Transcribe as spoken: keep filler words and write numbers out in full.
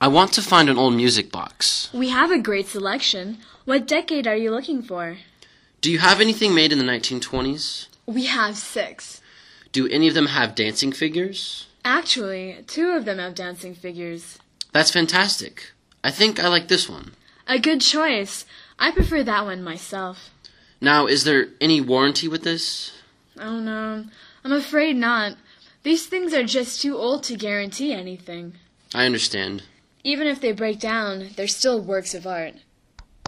I want to find an old music box. We have a great selection. What decade are you looking for? Do you have anything made in the nineteen twenties? We have six. Do any of them have dancing figures? Actually, two of them have dancing figures. That's fantastic. I think I like this one. A good choice. I prefer that one myself. Now, is there any warranty with this? Oh no, I'm afraid not. These things are just too old to guarantee anything. I understand. Even if they break down, they're still works of art.